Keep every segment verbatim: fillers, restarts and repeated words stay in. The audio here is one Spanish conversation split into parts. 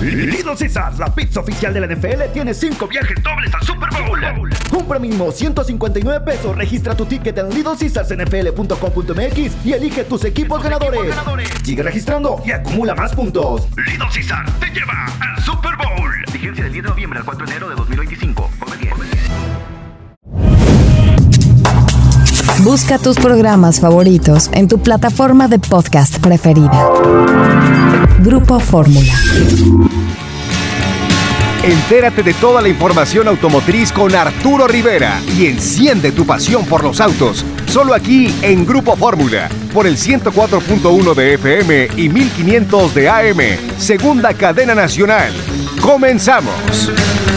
Little Caesars, la pizza oficial de la N F L, tiene cinco viajes dobles al Super Bowl. Compra mínimo ciento cincuenta y nueve pesos, registra tu ticket en little caesars n f l punto com punto m x y elige tus equipos ganadores. equipos ganadores. Sigue registrando y acumula más puntos. Little Caesars te lleva al Super Bowl. Vigencia del diez de noviembre al cuatro de enero de dos mil veinticinco. Come bien. Busca tus programas favoritos en tu plataforma de podcast preferida. Grupo Fórmula. Entérate de toda la información automotriz con Arturo Rivera y enciende tu pasión por los autos. Solo aquí en Grupo Fórmula, por el ciento cuatro punto uno de F M y mil quinientos de A M, segunda cadena nacional. ¡Comenzamos!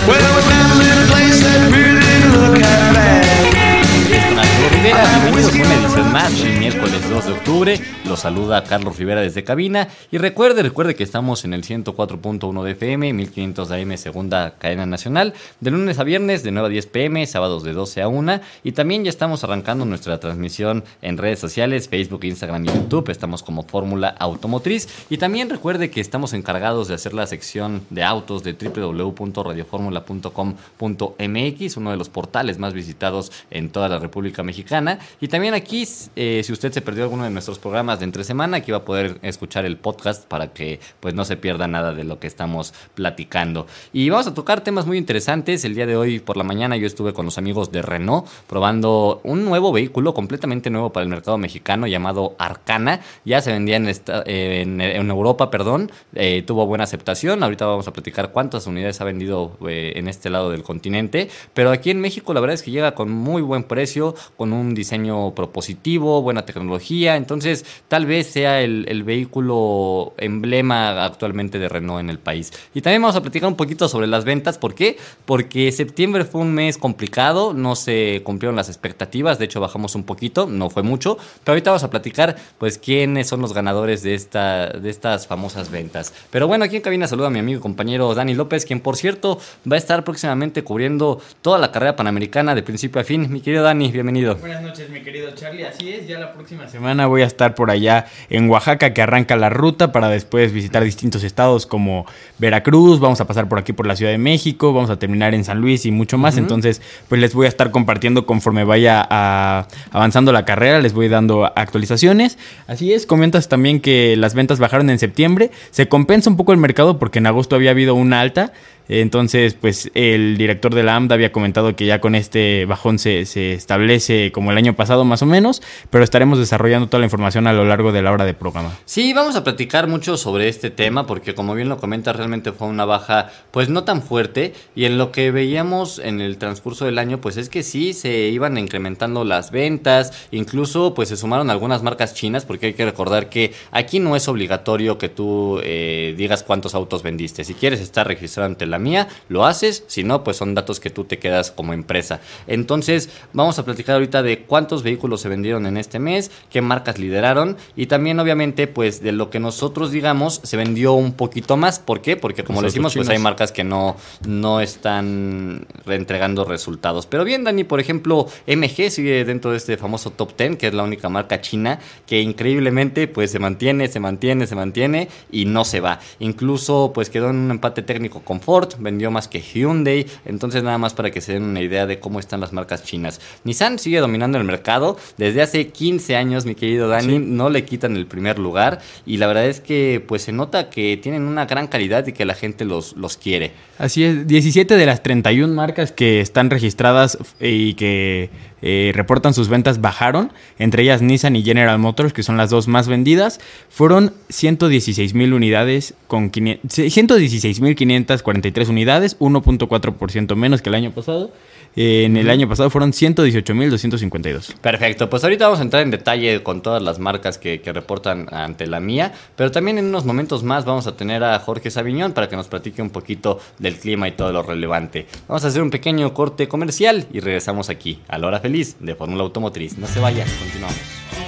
Bienvenidos a una edición más, hoy miércoles dos de octubre. Los saluda Carlos Rivera desde cabina. Y recuerde, recuerde que estamos en el ciento cuatro punto uno de F M, mil quinientos de A M, segunda cadena nacional, de lunes a viernes de nueve a diez pm, sábados de doce a una. Y también ya estamos arrancando nuestra transmisión en redes sociales, Facebook, Instagram y YouTube. Estamos como Fórmula Automotriz. Y también recuerde que estamos encargados de hacer la sección de autos de doble u doble u doble u punto radio fórmula punto com punto m x, uno de los portales más visitados en toda la República Mexicana. Y también aquí, eh, si usted se perdió alguno de nuestros programas de entre semana, aquí va a poder escuchar el podcast para que pues no se pierda nada de lo que estamos platicando. Y vamos a tocar temas muy interesantes. El día de hoy por la mañana yo estuve con los amigos de Renault probando un nuevo vehículo completamente nuevo para el mercado mexicano llamado Arcana. Ya se vendía en, esta, eh, en, en Europa, perdón. Eh, tuvo buena aceptación. Ahorita vamos a platicar cuántas unidades ha vendido eh, en este lado del continente. Pero aquí en México la verdad es que llega con muy buen precio, con un diseño propositivo, buena tecnología. Entonces tal vez sea el, el vehículo emblema actualmente de Renault en el país. Y también vamos a platicar un poquito sobre las ventas. ¿Por qué? Porque septiembre fue un mes complicado, no se cumplieron las expectativas, de hecho bajamos un poquito, no fue mucho, pero ahorita vamos a platicar pues quiénes son los ganadores de, esta, de estas famosas ventas. Pero bueno, aquí en cabina saludo a mi amigo y compañero Dani López, quien por cierto va a estar próximamente cubriendo toda la carrera panamericana de principio a fin. Mi querido Dani, bienvenido. Buenas noches, mi querido Charlie. Así es, ya la próxima semana voy a estar por allá en Oaxaca, que arranca la ruta para después visitar distintos estados como Veracruz. Vamos a pasar por aquí por la Ciudad de México, vamos a terminar en San Luis y mucho más. Uh-huh. Entonces, pues les voy a estar compartiendo conforme vaya a, avanzando la carrera, les voy dando actualizaciones. Así es, comentas también que las ventas bajaron en septiembre. Se compensa un poco el mercado porque en agosto había habido una alta. Entonces, pues el director de la AMDA había comentado que ya con este bajón se, se establece como el año pasado más o menos, pero estaremos desarrollando toda la información a lo largo de la hora de programa. Sí, vamos a platicar mucho sobre este tema porque como bien lo comentas, realmente fue una baja pues no tan fuerte, y en lo que veíamos en el transcurso del año pues es que sí se iban incrementando las ventas, incluso pues se sumaron algunas marcas chinas, porque hay que recordar que aquí no es obligatorio que tú eh, digas cuántos autos vendiste. Si quieres estar registrado ante la mía, lo haces, si no, pues son datos que tú te quedas como empresa. Entonces, vamos a platicar ahorita de cuántos vehículos se vendieron en este mes, qué marcas lideraron, y también, obviamente, pues de lo que nosotros digamos, se vendió un poquito más. ¿Por qué? Porque, como le decimos, pues hay marcas que no, no están entregando resultados. Pero bien, Dani, por ejemplo, M G sigue dentro de este famoso top diez, que es la única marca china que increíblemente, pues se mantiene, se mantiene, se mantiene y no se va. Incluso, pues quedó en un empate técnico con Ford, vendió más que Hyundai. Entonces, nada más para que se den una idea de cómo están las marcas chinas. Nissan sigue dominando el mercado desde hace quince años, mi querido Dani. Sí. No le quitan el primer lugar, y la verdad es que pues se nota que tienen una gran calidad y que la gente los, los quiere. Así es, diecisiete de las treinta y una marcas que están registradas y que eh, reportan sus ventas bajaron, entre ellas Nissan y General Motors, que son las dos más vendidas. Fueron ciento dieciséis mil unidades con ciento dieciséis mil quinientas cuarenta y tres unidades, uno punto cuatro por ciento menos que el año pasado. Eh, en el año pasado fueron ciento dieciocho mil doscientos cincuenta y dos. Perfecto, pues ahorita vamos a entrar en detalle con todas las marcas que, que reportan ante la mía, pero también en unos momentos más vamos a tener a Jorge Saviñón para que nos platique un poquito del clima y todo lo relevante. Vamos a hacer un pequeño corte comercial y regresamos aquí a la hora feliz de Fórmula Automotriz. No se vayan, continuamos.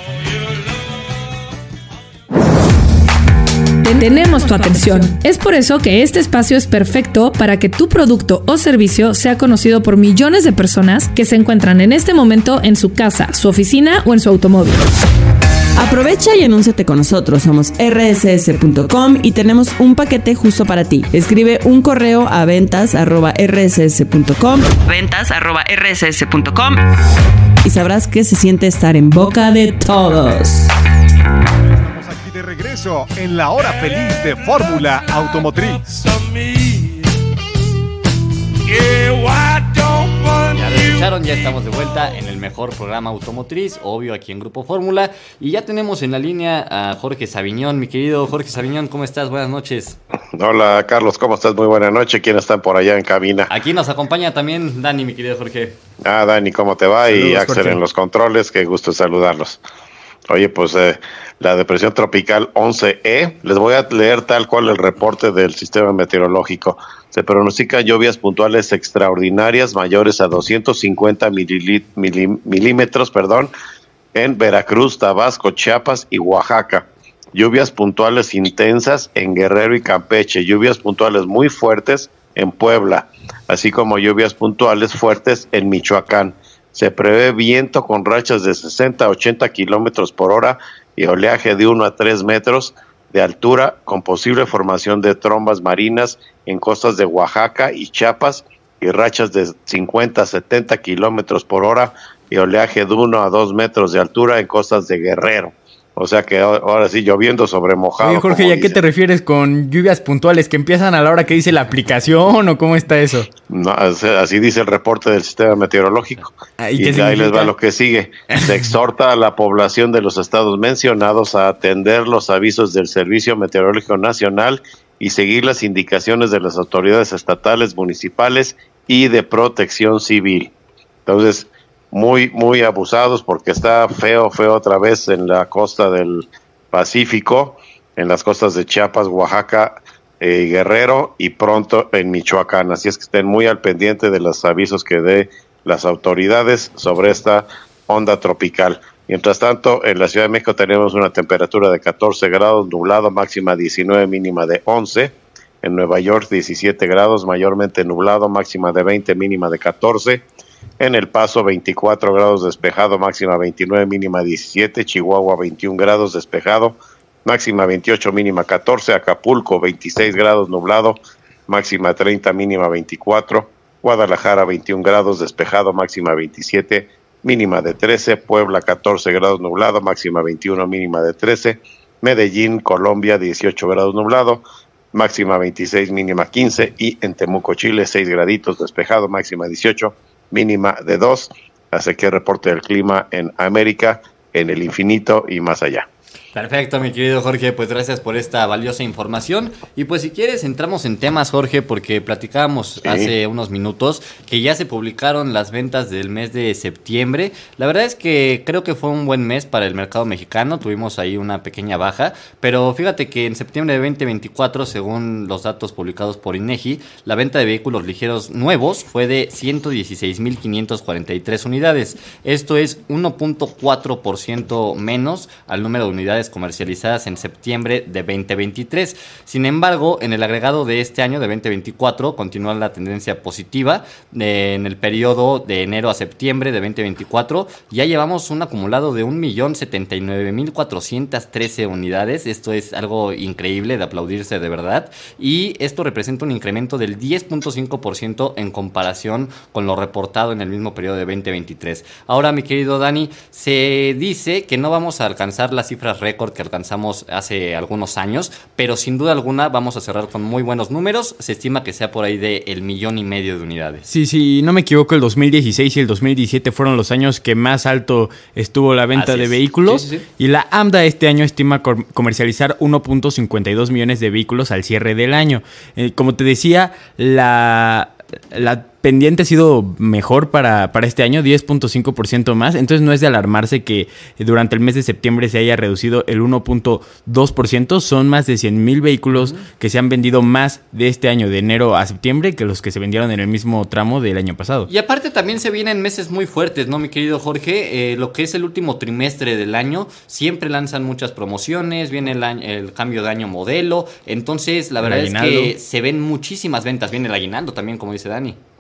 Tenemos tu atención. Es por eso que este espacio es perfecto para que tu producto o servicio sea conocido por millones de personas que se encuentran en este momento en su casa, su oficina o en su automóvil. Aprovecha y anúnciate con nosotros. Somos erre ese ese punto com y tenemos un paquete justo para ti. Escribe un correo a ventas arroba erre ese ese punto com, ventas arroba erre ese ese punto com, y sabrás qué se siente estar en boca de todos. Estamos aquí de regreso en la hora feliz de Fórmula Automotriz. Ya lo escucharon, ya estamos de vuelta en el mejor programa automotriz, obvio aquí en Grupo Fórmula, y ya tenemos en la línea a Jorge Saviñón. Mi querido Jorge Saviñón, ¿cómo estás? Buenas noches. Hola Carlos, ¿cómo estás? Muy buena noche. ¿Quiénes están por allá en cabina? Aquí nos acompaña también Dani, mi querido Jorge. Ah, Dani, ¿cómo te va? Saludos, y Axel Jorge. en los controles, qué gusto saludarlos. Oye, pues eh, la depresión tropical once E, les voy a leer tal cual el reporte del sistema meteorológico. Se pronostican lluvias puntuales extraordinarias mayores a doscientos cincuenta milili- mili- milímetros perdón, en Veracruz, Tabasco, Chiapas y Oaxaca. Lluvias puntuales intensas en Guerrero y Campeche. Lluvias puntuales muy fuertes en Puebla, así como lluvias puntuales fuertes en Michoacán. Se prevé viento con rachas de sesenta a ochenta kilómetros por hora y oleaje de uno a tres metros de altura, con posible formación de trombas marinas en costas de Oaxaca y Chiapas, y rachas de cincuenta a setenta kilómetros por hora y oleaje de uno a dos metros de altura en costas de Guerrero. O sea que ahora sí, lloviendo sobre mojado. Oye, Jorge, ¿y a qué te refieres con lluvias puntuales? ¿Que empiezan a la hora que dice la aplicación o cómo está eso? No, así dice el reporte del sistema meteorológico. Ah, ¿y y qué ahí significa? les va lo que sigue. Se exhorta a la población de los estados mencionados a atender los avisos del Servicio Meteorológico Nacional y seguir las indicaciones de las autoridades estatales, municipales y de protección civil. Entonces, muy, muy abusados porque está feo, feo otra vez en la costa del Pacífico, en las costas de Chiapas, Oaxaca, eh, Guerrero y pronto en Michoacán. Así es que estén muy al pendiente de los avisos que dé las autoridades sobre esta onda tropical. Mientras tanto, en la Ciudad de México tenemos una temperatura de catorce grados, nublado, máxima diecinueve, mínima de once. En Nueva York, diecisiete grados, mayormente nublado, máxima de veinte, mínima de catorce. En El Paso, veinticuatro grados, despejado, máxima veintinueve, mínima diecisiete. Chihuahua, veintiún grados, despejado, máxima veintiocho, mínima catorce. Acapulco, veintiséis grados, nublado, máxima treinta, mínima veinticuatro. Guadalajara, veintiún grados, despejado, máxima veintisiete, mínima de trece. Puebla, catorce grados, nublado, máxima veintiuno, mínima de trece. Medellín, Colombia, dieciocho grados, nublado, máxima veintiséis, mínima quince. Y en Temuco, Chile, seis graditos, despejado, máxima dieciocho, mínima de dos. Así que reporte del clima en América, en el infinito y más allá. Perfecto, mi querido Jorge, pues gracias por esta valiosa información. Y pues si quieres entramos en temas, Jorge, porque platicábamos sí. hace unos minutos que ya se publicaron las ventas del mes de septiembre. La verdad es que creo que fue un buen mes para el mercado mexicano, tuvimos ahí una pequeña baja, pero fíjate que en septiembre de veinte veinticuatro, según los datos publicados por INEGI, la venta de vehículos ligeros nuevos fue de ciento dieciséis mil quinientas cuarenta y tres unidades. Esto es uno punto cuatro por ciento menos al número de unidades comercializadas en septiembre de veinte veintitrés. Sin embargo, en el agregado de este año de veinte veinticuatro continúa la tendencia positiva. Eh, en el periodo de enero a septiembre de veinte veinticuatro ya llevamos un acumulado de un millón setenta y nueve mil cuatrocientas trece unidades. Esto es algo increíble de aplaudirse de verdad, y esto representa un incremento del diez punto cinco por ciento en comparación con lo reportado en el mismo periodo de veinte veintitrés. Ahora, mi querido Dani, se dice que no vamos a alcanzar las cifras récord que alcanzamos hace algunos años, pero sin duda alguna vamos a cerrar con muy buenos números. Se estima que sea por ahí de el millón y medio de unidades. Sí, sí, no me equivoco, el dos mil dieciséis y el dos mil diecisiete fueron los años que más alto estuvo la venta Así de es. vehículos. Sí, sí, sí. Y la AMDA este año estima com- comercializar uno punto cincuenta y dos millones de vehículos al cierre del año. Eh, como te decía, la... la pendiente ha sido mejor para, para este año, diez punto cinco por ciento más. Entonces no es de alarmarse que durante el mes de septiembre se haya reducido el uno punto dos por ciento. Son más de cien mil vehículos uh-huh. que se han vendido más de este año, de enero a septiembre, que los que se vendieron en el mismo tramo del año pasado. Y aparte también se vienen meses muy fuertes, ¿no, mi querido Jorge? Eh, lo que es el último trimestre del año, siempre lanzan muchas promociones, viene el, año, el cambio de año modelo. Entonces la verdad es que se ven muchísimas ventas. Viene el aguinaldo también, como dice Dani.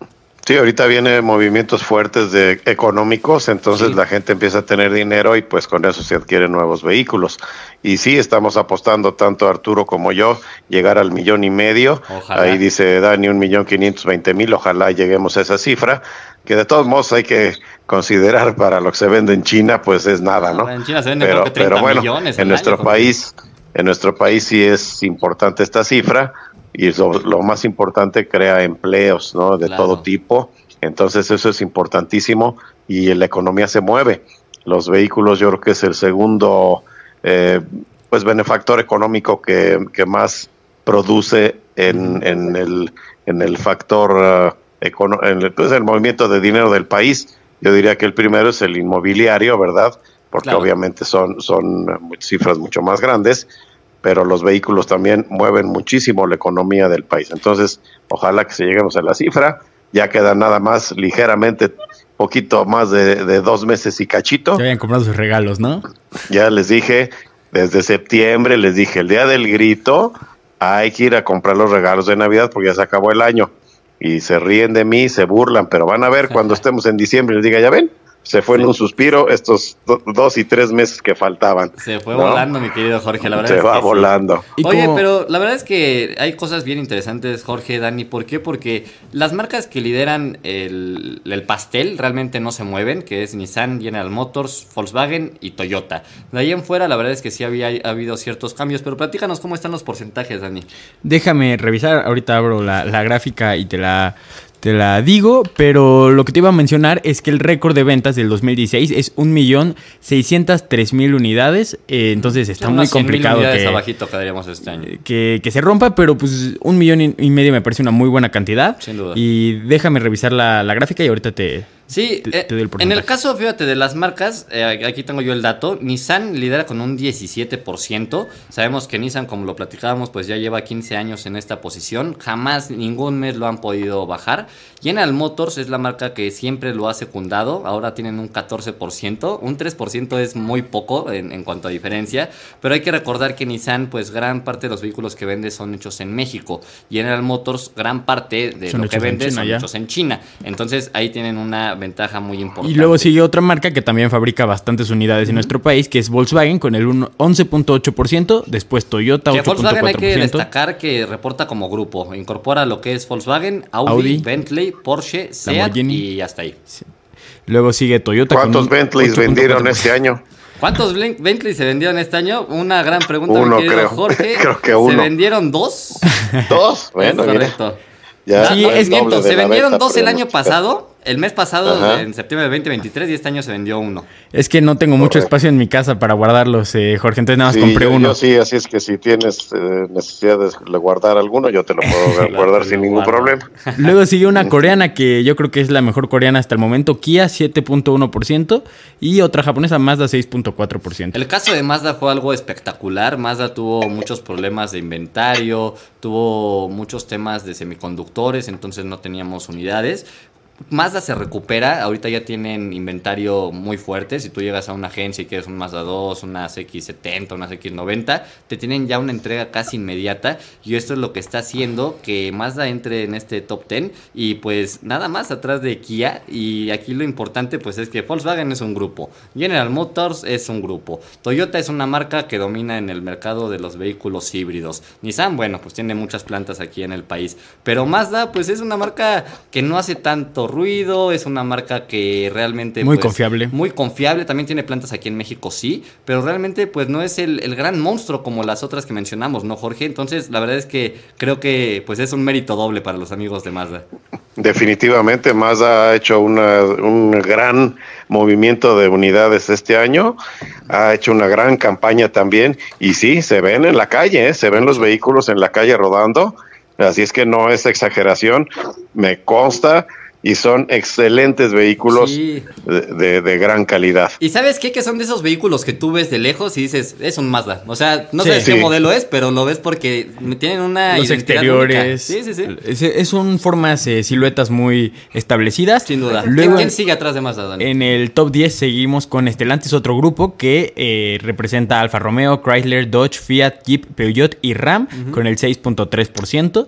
Sí, ahorita vienen movimientos fuertes de económicos, entonces sí. La gente empieza a tener dinero y pues con eso se adquieren nuevos vehículos. Y sí, estamos apostando tanto Arturo como yo, llegar al millón y medio. Ojalá. Ahí dice Dani, un millón quinientos veinte mil, ojalá lleguemos a esa cifra, que de todos modos hay que considerar para lo que se vende en China, pues es nada, ¿no? En China se vende pero, creo que treinta pero bueno, millones en nuestro año, país, en nuestro país sí es importante esta cifra. Y lo, lo más importante, crea empleos, ¿no? De claro. todo tipo. Entonces eso es importantísimo y la economía se mueve. Los vehículos yo creo que es el segundo eh, pues benefactor económico que, que más produce en, en, el, en el factor, uh, econo- en el, pues el movimiento de dinero del país. Yo diría que el primero es el inmobiliario, ¿verdad? Porque claro. obviamente son, son cifras mucho más grandes, pero los vehículos también mueven muchísimo la economía del país. Entonces, ojalá que se lleguemos a la cifra. Ya queda nada más ligeramente, poquito más de, de dos meses y cachito. Ya habían comprado sus regalos, ¿no? Ya les dije, desde septiembre, les dije, el día del grito, hay que ir a comprar los regalos de Navidad porque ya se acabó el año. Y se ríen de mí, se burlan, pero van a ver cuando estemos en diciembre, les diga, ya ven, se fue sí. en un suspiro estos do, dos y tres meses que faltaban. Se fue ¿no? volando, mi querido Jorge, la verdad se es va que volando. Sí. Oye, como... pero la verdad es que hay cosas bien interesantes, Jorge, Dani. ¿Por qué? Porque las marcas que lideran el, el pastel realmente no se mueven, que es Nissan, General Motors, Volkswagen y Toyota. De ahí en fuera, la verdad es que sí había ha habido ciertos cambios, pero platícanos cómo están los porcentajes, Dani. Déjame revisar, ahorita abro la, la gráfica y te la... Te la digo, pero lo que te iba a mencionar es que el récord de ventas del dos mil dieciséis es un millón seiscientas tres mil unidades, eh, entonces está muy complicado que, abajito quedaríamos este año. Que, que se rompa, pero pues un millón y medio me parece una muy buena cantidad. Sin duda. Y déjame revisar la, la gráfica y ahorita te... Sí, te, eh, te doy el en el caso, fíjate, de las marcas, eh, aquí tengo yo el dato, Nissan lidera con un diecisiete por ciento, sabemos que Nissan, como lo platicábamos, pues ya lleva quince años en esta posición, jamás ningún mes lo han podido bajar. General Motors es la marca que siempre lo ha secundado, ahora tienen un catorce por ciento, un tres por ciento es muy poco en, en cuanto a diferencia, pero hay que recordar que Nissan, pues gran parte de los vehículos que vende son hechos en México, y General Motors, gran parte de son lo que vende son ya. hechos en China, entonces ahí tienen una ventaja muy importante. Y luego sigue otra marca que también fabrica bastantes unidades uh-huh. en nuestro país, que es Volkswagen con el once punto ocho por ciento, después Toyota ocho punto cuatro por ciento. Volkswagen hay que destacar que reporta como grupo, incorpora lo que es Volkswagen, Audi, Audi Bentley, Porsche, Seat y hasta ahí. Sí. Luego sigue Toyota. ¿Cuántos con Bentleys vendieron este año? ¿Cuántos Bentley se vendieron este año? Una gran pregunta, uno, mi querido creo. Jorge. Creo que uno. ¿Se vendieron dos? ¿Dos? Bueno, es correcto. Ya, sí, no, es miento, se vendieron dos el año multiplicar. pasado, el mes pasado, Ajá. en septiembre de veinte veintitrés, y este año se vendió uno. Es que no tengo mucho Correcto. espacio en mi casa para guardarlos, eh, Jorge, entonces nada más sí, compré yo, uno. Yo sí, así es que si tienes eh, necesidad de guardar alguno, yo te lo puedo guardar sin ningún guardo. problema. Luego sigue una coreana que yo creo que es la mejor coreana hasta el momento, Kia siete punto uno por ciento y otra japonesa, Mazda seis punto cuatro por ciento. El caso de Mazda fue algo espectacular. Mazda tuvo muchos problemas de inventario, tuvo muchos temas de semiconductores, entonces no teníamos unidades. Mazda se recupera, ahorita ya tienen inventario muy fuerte. Si tú llegas a una agencia y quieres un Mazda dos, unas equis setenta, unas equis noventa, te tienen ya una entrega casi inmediata, y esto es lo que está haciendo que Mazda entre en este top diez, y pues nada más atrás de Kia. Y aquí lo importante pues es que Volkswagen es un grupo, General Motors es un grupo, Toyota es una marca que domina en el mercado de los vehículos híbridos, Nissan, bueno, pues tiene muchas plantas aquí en el país, pero Mazda pues es una marca que no hace tanto ruido, es una marca que realmente muy pues, confiable. Muy confiable, también tiene plantas aquí en México, sí, pero realmente pues no es el, el gran monstruo como las otras que mencionamos, ¿no, Jorge? Entonces la verdad es que creo que pues es un mérito doble para los amigos de Mazda. Definitivamente Mazda ha hecho una, un gran movimiento de unidades este año, ha hecho una gran campaña también, y sí, se ven en la calle, ¿eh? Se ven los vehículos en la calle rodando, así es que no es exageración, me consta. Y son excelentes vehículos sí. de, de, de gran calidad. ¿Y sabes qué? Que son de esos vehículos que tú ves de lejos y dices, es un Mazda. O sea, no sí, sabes sí. qué modelo es, pero lo ves porque tienen una los exteriores. Sí, sí, sí. Es, es un formas, eh, siluetas muy establecidas. Sin duda. Luego, ¿Quién sigue atrás de Mazda, Dani? En el top diez seguimos con Stellantis, otro grupo que eh, representa Alfa Romeo, Chrysler, Dodge, Fiat, Jeep, Peugeot y Ram, uh-huh. con el seis punto tres por ciento.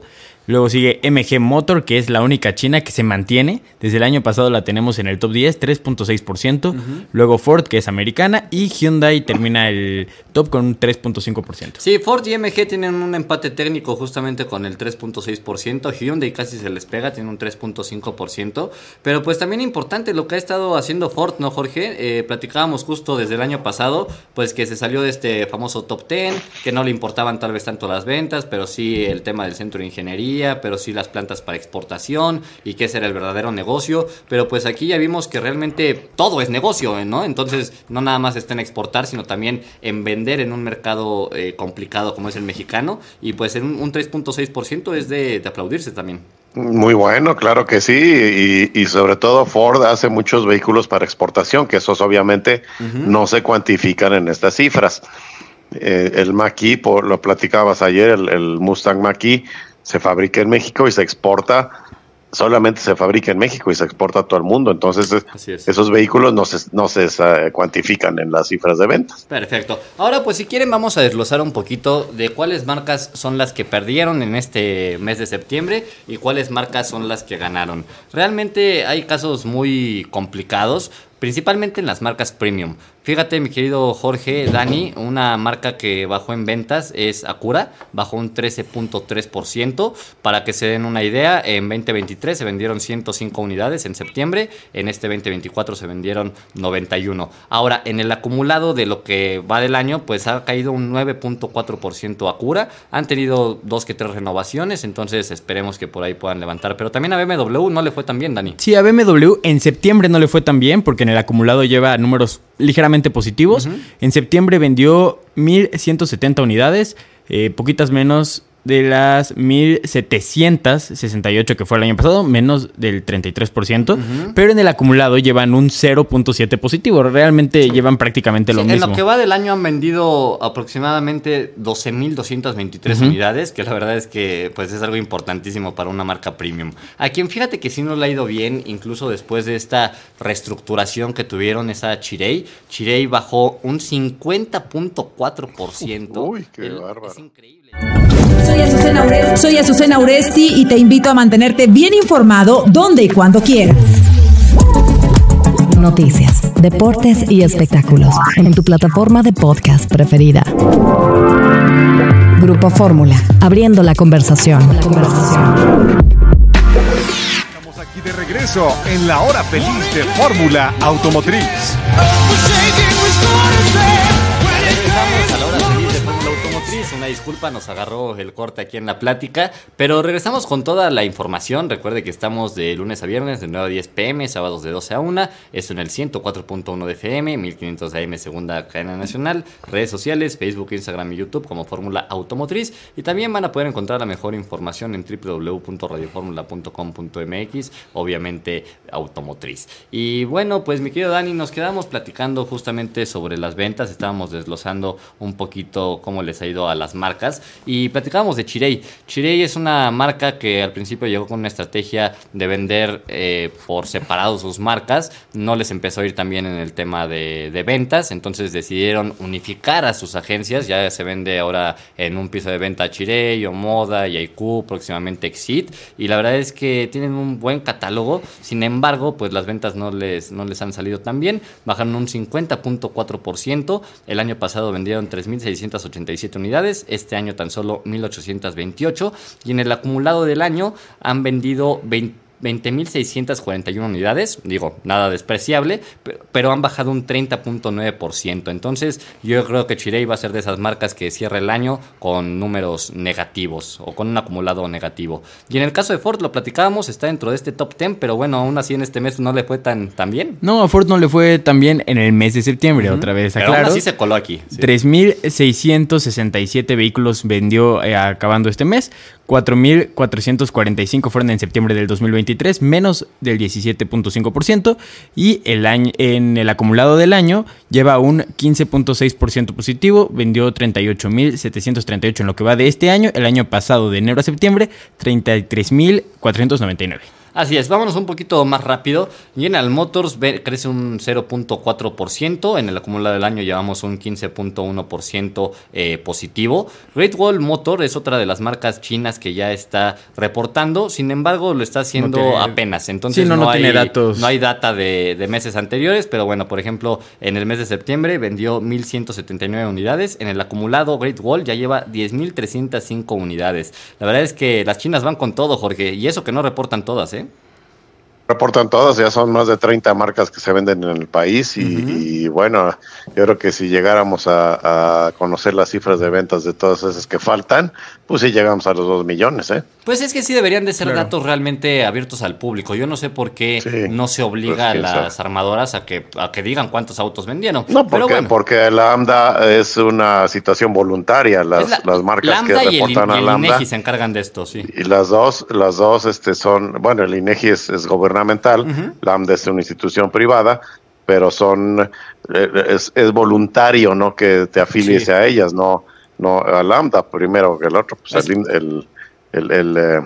Luego sigue M G Motor, que es la única china que se mantiene. Desde el año pasado la tenemos en el top diez, tres punto seis por ciento. Uh-huh. Luego Ford, que es americana. Y Hyundai termina el top con un tres punto cinco por ciento. Sí, Ford y M G tienen un empate técnico justamente con el tres punto seis por ciento. Hyundai casi se les pega, tiene un tres punto cinco por ciento. Pero pues también importante lo que ha estado haciendo Ford, ¿no, Jorge? Eh, platicábamos justo desde el año pasado, pues que se salió de este famoso top diez, que no le importaban tal vez tanto las ventas, pero sí el tema del centro de ingeniería, pero sí las plantas para exportación y que ese era el verdadero negocio. Pero pues aquí ya vimos que realmente todo es negocio, ¿no? Entonces no nada más está en exportar, sino también en vender en un mercado eh, complicado como es el mexicano. Y pues en un, un tres punto seis por ciento es de, de aplaudirse también. Muy bueno, claro que sí, y, y sobre todo Ford hace muchos vehículos para exportación, que esos obviamente uh-huh. no se cuantifican en estas cifras. Eh, el Mach-E, por, lo platicabas ayer, el, el Mustang Mach-E se fabrica en México y se exporta, solamente se fabrica en México y se exporta a todo el mundo, entonces es. esos vehículos no se, no se uh, cuantifican en las cifras de ventas. Perfecto. Ahora pues si quieren vamos a desglosar un poquito de cuáles marcas son las que perdieron en este mes de septiembre y cuáles marcas son las que ganaron. Realmente hay casos muy complicados, principalmente en las marcas premium. Fíjate, mi querido Jorge, Dani, una marca que bajó en ventas es Acura, bajó un trece punto tres por ciento. Para que se den una idea, en veinte veintitrés se vendieron ciento cinco unidades en septiembre, en este veinte veinticuatro se vendieron noventa y uno. Ahora, en el acumulado de lo que va del año, pues ha caído un nueve punto cuatro por ciento Acura. Han tenido dos que tres renovaciones, entonces esperemos que por ahí puedan levantar. Pero también a B M W no le fue tan bien, Dani. Sí, a B M W en septiembre no le fue tan bien, porque en el acumulado lleva números ligeramente positivos. Uh-huh. En septiembre vendió mil ciento setenta unidades, eh, poquitas menos de las mil setecientos sesenta y ocho que fue el año pasado, menos del treinta y tres por ciento, uh-huh. pero en el acumulado llevan un cero punto siete positivo, realmente sí. llevan prácticamente lo sí, mismo. En lo que va del año han vendido aproximadamente doce mil doscientas veintitrés uh-huh. unidades, que la verdad es que pues es algo importantísimo para una marca premium. A quien fíjate que sí nos le ha ido bien, incluso después de esta reestructuración que tuvieron, esa Chery. Chery bajó un cincuenta punto cuatro por ciento. Uy, qué el, bárbaro. Es increíble. Soy Azucena Uresti. Soy Azucena Uresti y te invito a mantenerte bien informado donde y cuando quieras. Noticias, deportes y espectáculos en tu plataforma de podcast preferida. Grupo Fórmula, abriendo la conversación. La conversación. Estamos aquí de regreso en la hora feliz de Fórmula Automotriz. Regresamos a la hora feliz de Fórmula Automotriz. Una disculpa, nos agarró el corte aquí en la plática, pero regresamos con toda la información. Recuerde que estamos de lunes a viernes de nueve a diez pm, sábados de doce a una. Esto en el ciento cuatro punto uno de F M, mil quinientos A M, segunda cadena nacional. Redes sociales, Facebook, Instagram y YouTube como Fórmula Automotriz. Y también van a poder encontrar la mejor información en doble u doble u doble u punto radio fórmula punto com punto m x, obviamente automotriz. Y bueno, pues mi querido Dani, nos quedamos platicando justamente sobre las ventas. Estábamos desglosando un poquito cómo les ha ido a las marcas y platicábamos de Chery. Chery es una marca que al principio llegó con una estrategia de vender eh, por separado sus marcas. No les empezó a ir tan bien en el tema de, de ventas, entonces decidieron unificar a sus agencias. Ya se vende ahora en un piso de venta Chery, Omoda, Yaiku, próximamente Exit, y la verdad es que tienen un buen catálogo. Sin embargo, pues las ventas no les, no les han salido tan bien, bajaron un cincuenta punto cuatro por ciento. El año pasado vendieron tres mil seiscientas ochenta y siete unidades, este año tan solo mil ochocientas veintiocho, y en el acumulado del año han vendido veinte mil seiscientas cuarenta y una unidades, digo, nada despreciable, pero, pero han bajado un treinta punto nueve por ciento. Entonces yo creo que Chery va a ser de esas marcas que cierra el año con números negativos o con un acumulado negativo. Y en el caso de Ford, lo platicábamos, está dentro de este top diez, pero bueno, aún así en este mes no le fue tan, tan bien. No, a Ford no le fue tan bien en el mes de septiembre, uh-huh. otra vez, aclaro. Pero aún así se coló aquí. Sí. tres mil seiscientos sesenta y siete vehículos vendió eh, acabando este mes, cuatro mil cuatrocientos cuarenta y cinco fueron en septiembre del dos mil veintitrés, menos del diecisiete punto cinco por ciento, y el año, en el acumulado del año lleva un quince punto seis por ciento positivo, vendió treinta y ocho mil setecientos treinta y ocho en lo que va de este año. El año pasado, de enero a septiembre, treinta y tres mil cuatrocientos noventa y nueve. Así es, vámonos un poquito más rápido. General Motors ve, crece un cero punto cuatro por ciento, en el acumulado del año llevamos un quince punto uno por ciento eh, positivo. Great Wall Motor es otra de las marcas chinas que ya está reportando, sin embargo lo está haciendo no tiene, apenas, entonces sí, no, no, no, hay, tiene datos. no hay data de, de meses anteriores, pero bueno, por ejemplo, en el mes de septiembre vendió mil ciento setenta y nueve unidades, en el acumulado Great Wall ya lleva diez mil trescientas cinco unidades. La verdad es que las chinas van con todo, Jorge, y eso que no reportan todas, ¿eh? Reportan todas, ya son más de treinta marcas que se venden en el país y, uh-huh. y bueno, yo creo que si llegáramos a, a conocer las cifras de ventas de todas esas que faltan, pues sí llegamos a los dos millones, ¿eh? Pues es que sí deberían de ser claro. datos realmente abiertos al público. Yo no sé por qué sí, no se obliga pues, a las sabe. armadoras a que a que digan cuántos autos vendieron. No, porque, Pero bueno. porque la AMDA es una situación voluntaria, las, la, las marcas que reportan y el, a la AMDA. Y el INEGI se encargan de esto, sí. Y las dos, las dos este son, bueno, el INEGI es, es gobernamental. Uh-huh. La AMDA es una institución privada, pero son es, es voluntario, ¿no? Que te afilies sí. a ellas, no no a la AMDA primero que el otro. Pues el, el, el, el eh,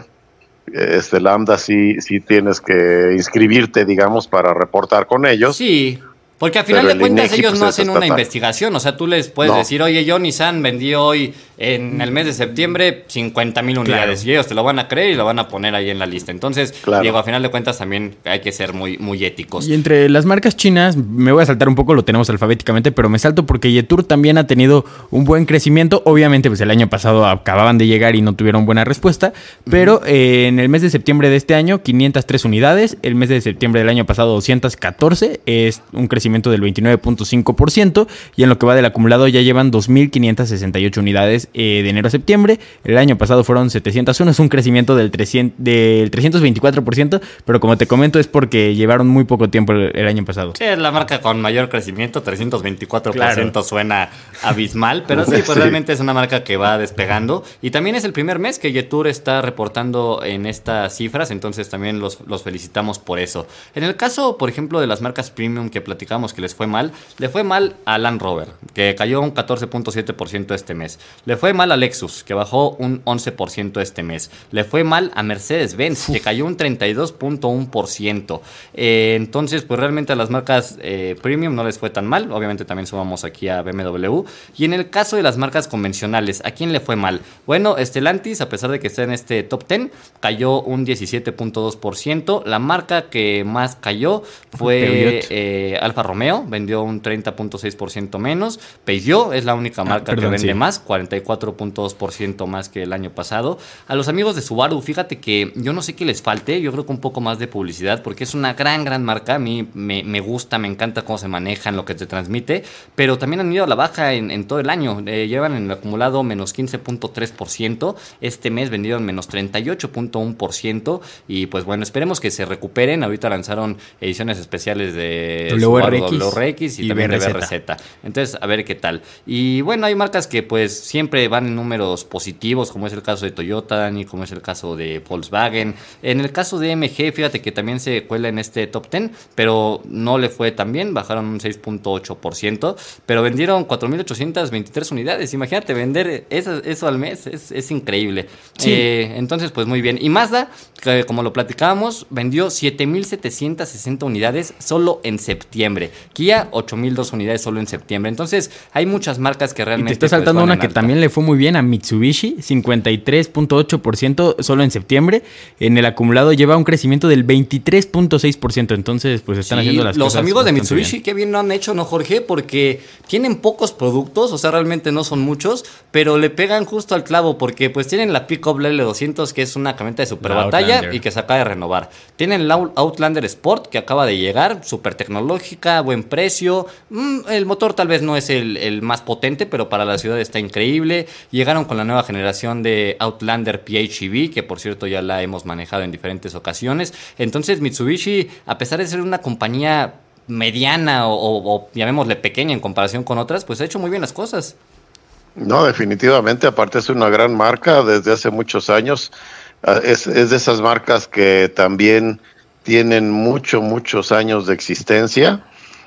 este Lambda sí sí tienes que inscribirte, digamos, para reportar con ellos. Sí. Porque al final de cuentas INEGI, ellos pues, no hacen una investigación, o sea, tú les puedes no. decir, oye, yo Nissan vendió hoy en el mes de septiembre cincuenta mil unidades, claro. y ellos te lo van a creer y lo van a poner ahí en la lista. Entonces, claro. Diego, al final de cuentas también hay que ser muy, muy éticos. Y entre las marcas chinas, me voy a saltar un poco, lo tenemos alfabéticamente, pero me salto porque Yetur también ha tenido un buen crecimiento. Obviamente, pues el año pasado acababan de llegar y no tuvieron buena respuesta, pero uh-huh. eh, en el mes de septiembre de este año, quinientas tres unidades, el mes de septiembre del año pasado, doscientas catorce, es un crecimiento del veintinueve punto cinco por ciento, y en lo que va del acumulado ya llevan dos mil quinientas sesenta y ocho unidades eh, de enero a septiembre. El año pasado fueron setecientos uno, es un crecimiento del, trescientos, del trescientos veinticuatro por ciento, pero como te comento es porque llevaron muy poco tiempo el, el año pasado. Sí, es la marca con mayor crecimiento, trescientos veinticuatro por ciento, claro. Suena abismal, pero sí, pues sí. realmente es una marca que va despegando, y también es el primer mes que Yetur está reportando en estas cifras, entonces también los, los felicitamos por eso. En el caso, por ejemplo, de las marcas premium que platicamos que les fue mal, le fue mal a Land Rover, que cayó un catorce punto siete por ciento este mes. Le fue mal a Lexus, que bajó un once por ciento este mes. Le fue mal a Mercedes-Benz, que cayó un treinta y dos punto uno por ciento. Eh, entonces, pues realmente a las marcas eh, premium no les fue tan mal. Obviamente también sumamos aquí a B M W. Y en el caso de las marcas convencionales, ¿a quién le fue mal? Bueno, Stellantis, a pesar de que está en este top diez, cayó un diecisiete punto dos por ciento. La marca que más cayó fue eh, Alfa Romeo, vendió un treinta punto seis por ciento menos. Peugeot es la única marca ah, perdón, que vende sí. más, cuarenta y cuatro punto dos por ciento más que el año pasado. A los amigos de Subaru, fíjate que yo no sé qué les falte, yo creo que un poco más de publicidad, porque es una gran, gran marca. A mí me, me gusta, me encanta cómo se manejan, lo que se transmite, pero también han ido a la baja en, en todo el año. Eh, llevan en el acumulado menos quince punto tres por ciento. Este mes vendieron menos treinta y ocho punto uno por ciento. Y pues bueno, esperemos que se recuperen. Ahorita lanzaron ediciones especiales de W R X. W R X y, y también B R Z. de B R Z. Entonces, a ver qué tal. Y bueno, hay marcas que pues siempre van en números positivos, como es el caso de Toyota, Dani, como es el caso de Volkswagen. En el caso de M G, fíjate que también se cuela en este top diez, pero no le fue tan bien, bajaron un seis punto ocho por ciento, pero vendieron cuatro mil ochocientas veintitrés unidades. Imagínate vender eso, eso al mes, es, es increíble. Sí. Eh, entonces, pues muy bien. Y Mazda, que como lo platicábamos, vendió siete mil setecientas sesenta unidades solo en septiembre. Kia, ocho mil dos unidades solo en septiembre. Entonces, hay muchas marcas que realmente... Y te está saltando pues, una que alta. También le fue muy bien a Mitsubishi, cincuenta y tres punto ocho por ciento solo en septiembre. En el acumulado lleva un crecimiento del veintitrés punto seis por ciento. Entonces, pues están sí, haciendo las los cosas... Los amigos de Mitsubishi, bien. qué bien lo han hecho, ¿no, Jorge? Porque tienen pocos productos, o sea, realmente no son muchos, pero le pegan justo al clavo, porque pues tienen la Pickup L doscientos, que es una camioneta de super la batalla Outlander. Y que se acaba de renovar. Tienen la Outlander Sport, que acaba de llegar, súper tecnológica, buen precio. Mm, el motor tal vez no es el, el más potente, pero para la ciudad está increíble. Llegaron con la nueva generación de Outlander P H E V, que por cierto ya la hemos manejado en diferentes ocasiones. Entonces Mitsubishi, a pesar de ser una compañía mediana o, o, o llamémosle pequeña en comparación con otras, pues ha hecho muy bien las cosas. No, definitivamente, aparte es una gran marca desde hace muchos años. Es, es de esas marcas que también tienen mucho, muchos años de existencia.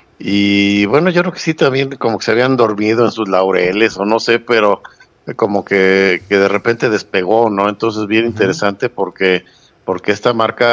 Y bueno, yo creo que sí, también como que se habían dormido en sus laureles o no sé, pero como que, que de repente despegó, ¿no? Entonces bien uh-huh. interesante porque, porque esta marca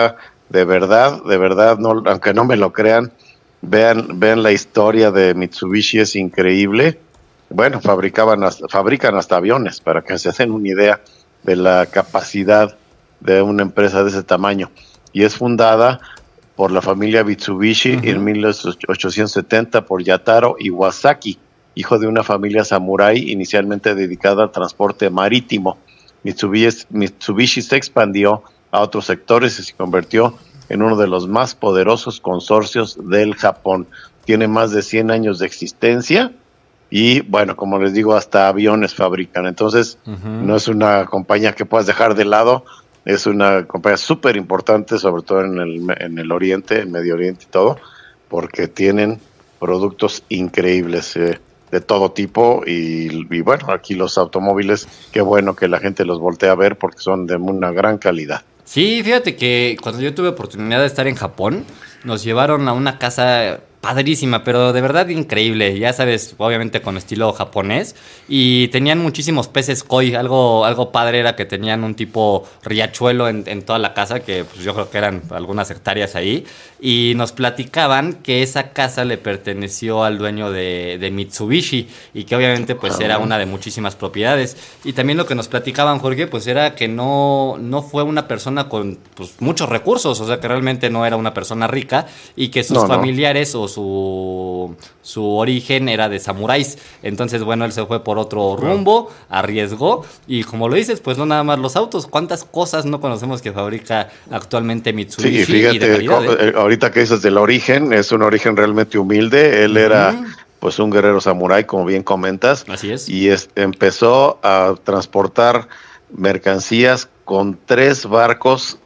de verdad, de verdad, no, aunque no me lo crean, vean, vean la historia de Mitsubishi, es increíble. Bueno, fabricaban hasta, fabrican hasta aviones, para que se den una idea de la capacidad de una empresa de ese tamaño. Y es fundada por la familia Mitsubishi uh-huh. en mil ochocientos setenta por Yataro Iwasaki, hijo de una familia samurái inicialmente dedicada al transporte marítimo. Mitsubishi, Mitsubishi se expandió a otros sectores y se convirtió en uno de los más poderosos consorcios del Japón. Tiene más de cien años de existencia y, bueno, como les digo, hasta aviones fabrican. Entonces, uh-huh. no es una compañía que puedas dejar de lado. Es una compañía súper importante, sobre todo en el, en el Oriente, en Medio Oriente y todo, porque tienen productos increíbles eh, de todo tipo y, y bueno, aquí los automóviles, qué bueno que la gente los voltea a ver porque son de una gran calidad. Sí, fíjate que cuando yo tuve oportunidad de estar en Japón, nos llevaron a una casa padrísima, pero de verdad increíble, ya sabes, obviamente con estilo japonés, y tenían muchísimos peces koi. Algo, algo padre era que tenían un tipo riachuelo en, en toda la casa, que pues yo creo que eran algunas hectáreas ahí, y nos platicaban que esa casa le perteneció al dueño de, de Mitsubishi, y que obviamente pues era una de muchísimas propiedades. Y también lo que nos platicaban, Jorge, pues era que no, no fue una persona con pues, muchos recursos, o sea que realmente no era una persona rica, y que sus no, familiares no. o Su, su origen era de samuráis. Entonces, bueno, él se fue por otro rumbo, arriesgó, y como lo dices, pues no nada más los autos, cuántas cosas no conocemos que fabrica actualmente Mitsubishi. Sí, fíjate, y de calidad, ¿eh? ahorita que dices del origen, es un origen realmente humilde. Él uh-huh. era pues un guerrero samurái, como bien comentas. Así es. Y es, empezó a transportar mercancías con tres barcos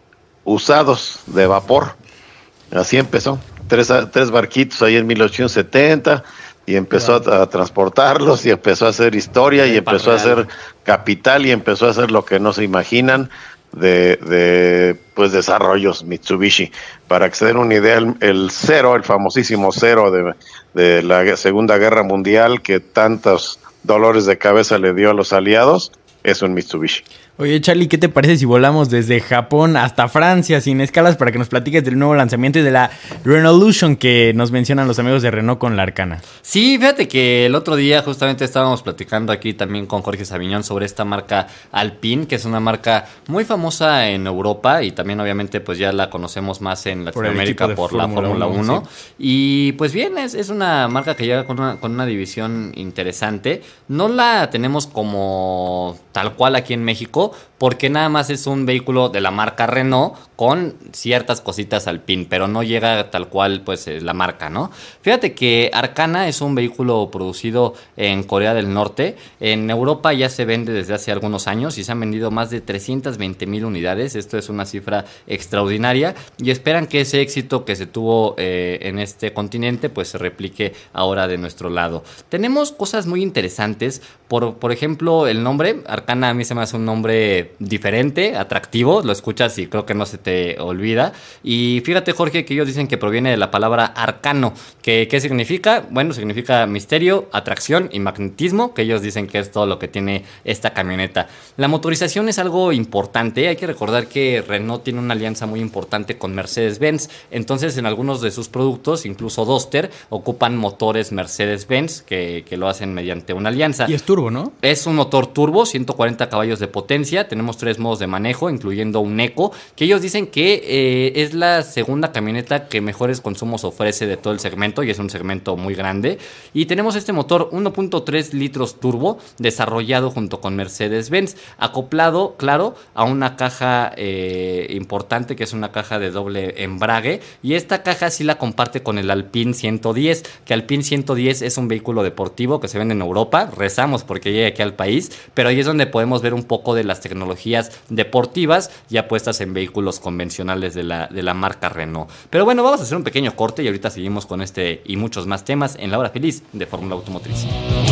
usados de vapor. Así empezó. Tres, tres barquitos ahí en mil ochocientos setenta y empezó wow. a, a transportarlos y empezó a hacer historia y empezó a hacer capital y empezó a hacer lo que no se imaginan de, de pues desarrollos Mitsubishi. Para que se den una idea, el, el Cero, el famosísimo Cero de, de la Segunda Guerra Mundial, que tantos dolores de cabeza le dio a los aliados, es un Mitsubishi. Oye, Charlie, ¿qué te parece si volamos desde Japón hasta Francia sin escalas para que nos platiques del nuevo lanzamiento y de la Renaulution que nos mencionan los amigos de Renault con la Arcana? Sí, fíjate que el otro día justamente estábamos platicando aquí también con Jorge Saviñón sobre esta marca Alpine, que es una marca muy famosa en Europa y también obviamente pues ya la conocemos más en Latinoamérica por, por la Fórmula uno. Sí. Y pues bien, es, es una marca que llega con una, con una división interesante. No la tenemos como tal cual aquí en México, porque nada más es un vehículo de la marca Renault con ciertas cositas Alpine, pero no llega tal cual pues la marca, ¿no? Fíjate que Arcana es un vehículo producido en Corea del Norte. En Europa ya se vende desde hace algunos años y se han vendido más de trescientas veinte mil unidades. Esto es una cifra extraordinaria y esperan que ese éxito que se tuvo eh, en este continente pues se replique ahora de nuestro lado. Tenemos cosas muy interesantes, por, por ejemplo el nombre Arcana a mí se me hace un nombre diferente, atractivo, lo escuchas y creo que no se te olvida. Y fíjate, Jorge, que ellos dicen que proviene de la palabra arcano, que ¿qué significa? Bueno, significa misterio, atracción y magnetismo, que ellos dicen que es todo lo que tiene esta camioneta. La motorización es algo importante, hay que recordar que Renault tiene una alianza muy importante con Mercedes-Benz, entonces en algunos de sus productos, incluso Duster, ocupan motores Mercedes-Benz que, que lo hacen mediante una alianza. Y es turbo, ¿no? Es un motor turbo, ciento cuarenta caballos de potencia. Tenemos tres modos de manejo, incluyendo un Eco, que ellos dicen que eh, es la segunda camioneta que mejores consumos ofrece de todo el segmento, y es un segmento muy grande. Y tenemos este motor uno punto tres litros turbo, desarrollado junto con Mercedes-Benz, acoplado, claro, a una caja eh, importante, que es una caja de doble embrague, y esta caja sí la comparte con el Alpine ciento diez, que Alpine ciento diez es un vehículo deportivo que se vende en Europa, rezamos porque llegue aquí al país, pero ahí es donde podemos ver un poco de las tecnologías deportivas ya puestas en vehículos convencionales de la, de la marca Renault. Pero bueno, vamos a hacer un pequeño corte y ahorita seguimos con este y muchos más temas en la hora feliz de Fórmula Automotriz.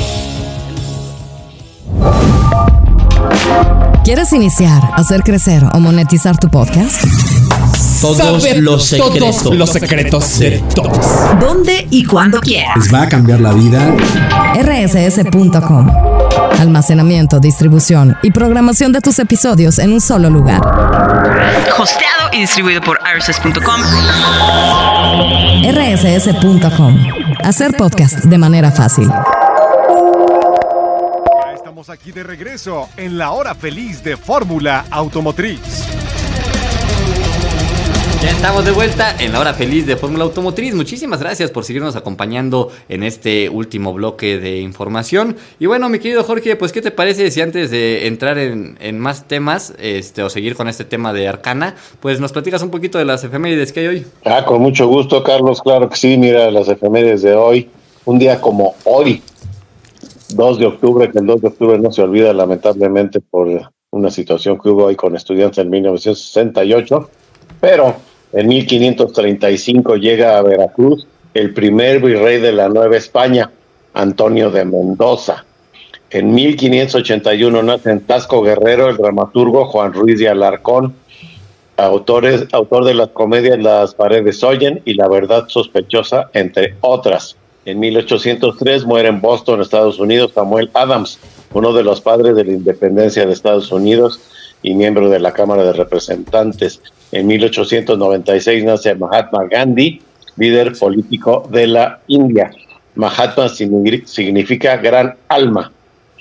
¿Quieres iniciar, hacer crecer o monetizar tu podcast? Todos Saber los secretos, todos los secretos de todos. ¿Dónde y cuándo quieras? Les va a cambiar la vida. R S S punto com. Almacenamiento, distribución y programación de tus episodios en un solo lugar. Hosteado y distribuido por R S S punto com. R S S punto com. Hacer podcast de manera fácil. Ya estamos aquí de regreso en la hora feliz de Fórmula Automotriz. Ya estamos de vuelta en la hora feliz de Fórmula Automotriz. Muchísimas gracias por seguirnos acompañando en este último bloque de información. Y bueno, mi querido Jorge, pues ¿qué te parece si antes de entrar en, en más temas, este, o seguir con este tema de Arcana, pues nos platicas un poquito de las efemérides que hay hoy? Ah, con mucho gusto, Carlos, claro que sí. Mira, las efemérides de hoy, un día como hoy, dos de octubre, que el dos de octubre no se olvida lamentablemente por una situación que hubo hoy con estudiantes en mil novecientos sesenta y ocho, pero en mil quinientos treinta y cinco llega a Veracruz el primer virrey de la Nueva España, Antonio de Mendoza. En mil quinientos ochenta y uno nace en Tasco Guerrero el dramaturgo Juan Ruiz de Alarcón, autores, autor de las comedias Las paredes oyen y La verdad sospechosa, entre otras. En mil ochocientos tres muere en Boston, Estados Unidos, Samuel Adams, uno de los padres de la independencia de Estados Unidos y miembro de la Cámara de Representantes. En mil ochocientos noventa y seis nace Mahatma Gandhi, líder político de la India. Mahatma significa gran alma.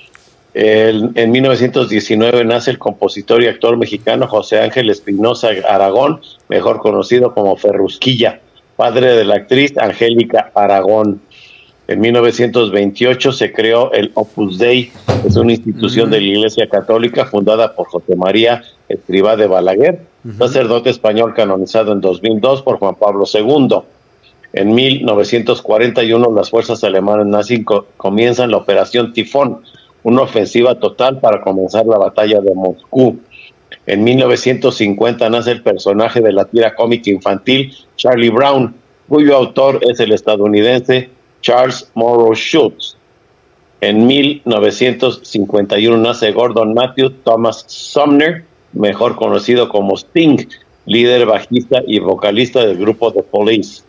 El, en mil novecientos diecinueve nace el compositor y actor mexicano José Ángel Espinosa Aragón, mejor conocido como Ferrusquilla, padre de la actriz Angélica Aragón. En mil novecientos veintiocho se creó el Opus Dei, es una institución uh-huh. de la Iglesia Católica fundada por José María Escrivá de Balaguer, uh-huh. sacerdote español canonizado en dos mil dos por Juan Pablo segundo. En mil novecientos cuarenta y uno las fuerzas alemanas nazis co- comienzan la Operación Tifón, una ofensiva total para comenzar la batalla de Moscú. En mil novecientos cincuenta nace el personaje de la tira cómica infantil Charlie Brown, cuyo autor es el estadounidense Charles Morrow Schultz. En mil novecientos cincuenta y uno nace Gordon Matthew Thomas Sumner, mejor conocido como Sting, líder bajista y vocalista del grupo The Police.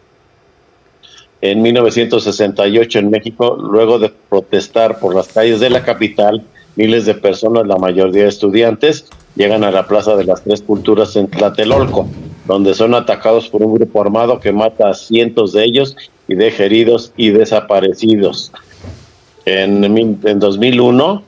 En mil novecientos sesenta y ocho en México, luego de protestar por las calles de la capital, miles de personas, la mayoría estudiantes, llegan a la Plaza de las Tres Culturas en Tlatelolco, donde son atacados por un grupo armado que mata a cientos de ellos y deja heridos y desaparecidos. En, en dos mil uno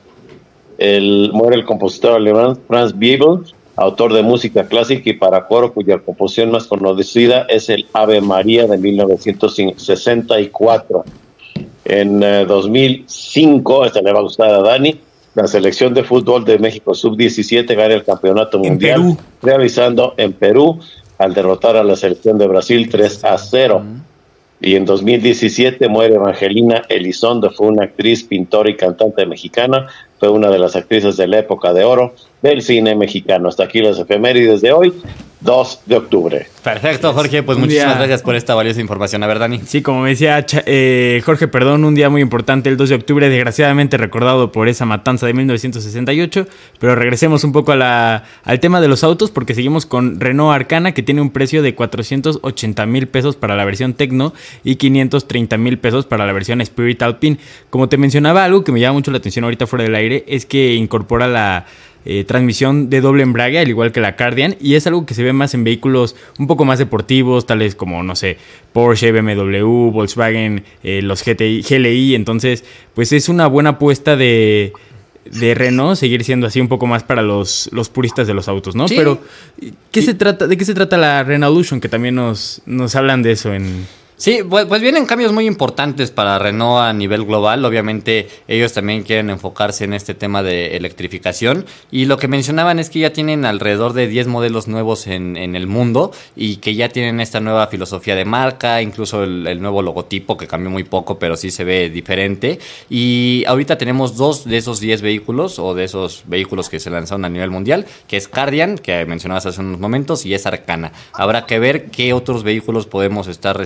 el, muere el compositor alemán Franz Biebel, autor de música clásica y para coro, cuya composición más conocida es el Ave María de mil novecientos sesenta y cuatro. En eh, dos mil cinco, esta le va a gustar a Dani, la selección de fútbol de México sub diecisiete gana el campeonato mundial, Perú. realizando en Perú al derrotar a la selección de Brasil tres a cero. Uh-huh. Y en dos mil diecisiete muere Evangelina Elizondo, fue una actriz, pintora y cantante mexicana, fue una de las actrices de la época de oro del cine mexicano. Hasta aquí las efemérides de hoy, dos de octubre. Perfecto, Jorge, pues un muchísimas día... gracias por esta valiosa información. A ver, Dani. Sí, como me decía eh, Jorge, perdón, un día muy importante, el dos de octubre, desgraciadamente recordado por esa matanza de mil novecientos sesenta y ocho, pero regresemos un poco a la, al tema de los autos, porque seguimos con Renault Arcana, que tiene un precio de cuatrocientos ochenta mil pesos para la versión Tecno y quinientos treinta mil pesos para la versión Spirit Alpine. Como te mencionaba, algo que me llama mucho la atención ahorita fuera del aire es que incorpora la eh, transmisión de doble embrague, al igual que la Cardian, y es algo que se ve más en vehículos un poco más deportivos, tales como, no sé, Porsche, B M W, Volkswagen, eh, los G T I, G L I. Entonces, pues es una buena apuesta de... de Renault seguir siendo así un poco más para los, los puristas de los autos, ¿no? Sí. Pero ¿qué sí. se trata, ¿de qué se trata la Renaulution? Que también nos, nos hablan de eso en... Sí, pues, pues vienen cambios muy importantes para Renault a nivel global. Obviamente ellos también quieren enfocarse en este tema de electrificación, y lo que mencionaban es que ya tienen alrededor de diez modelos nuevos en, en el mundo, y que ya tienen esta nueva filosofía de marca, incluso el, el nuevo logotipo que cambió muy poco pero sí se ve diferente. Y ahorita tenemos dos de esos diez vehículos, o de esos vehículos que se lanzaron a nivel mundial, que es Cardian, que mencionabas hace unos momentos, y es Arcana. Habrá que ver qué otros vehículos podemos estar recibiendo